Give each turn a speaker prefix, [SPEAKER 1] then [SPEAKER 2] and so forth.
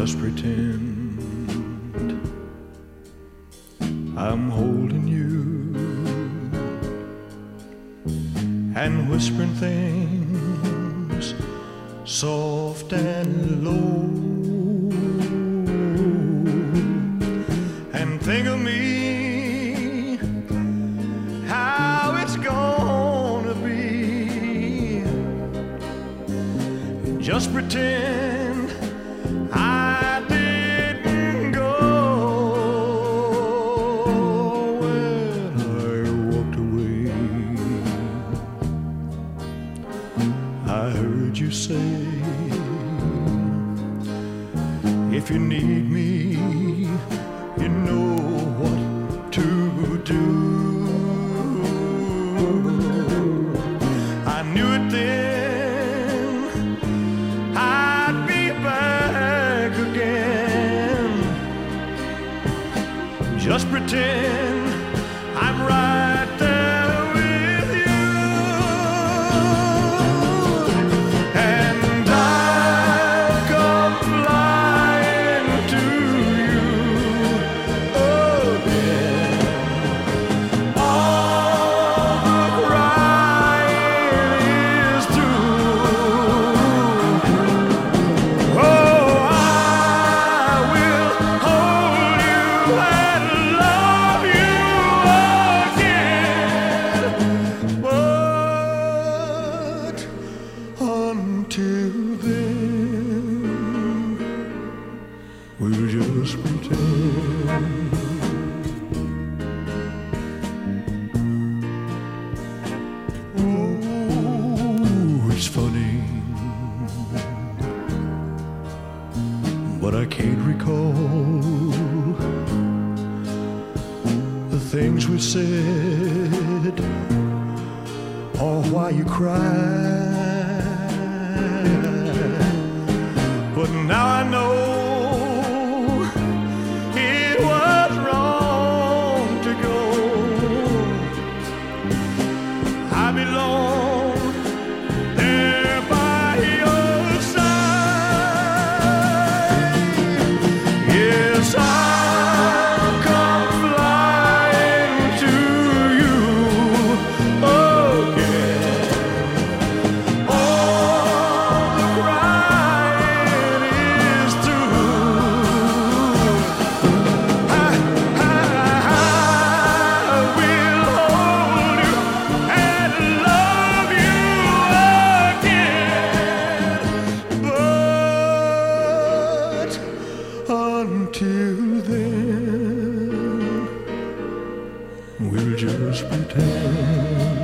[SPEAKER 1] just pretend I'm holding you and whispering things soft and low, and think of me, how it's gonna be. Just pretend I didn't go when I walked away. I heard you say, if you need me, you know what to do. I knew it then, I'd be back again. Just pretend I'm right there with you, and I'll come flying to you again. All the crying is through. Oh, I will hold you and love you again. But until then, we'll just pretend. Oh, it's funny, but I can't recall the things we said or why you cried. But now I know it was wrong to go. I belong there by your side. Yes, I'll come flying to you again. All the crying is through. I will hold you and love you again. But until then, we'll just pretend.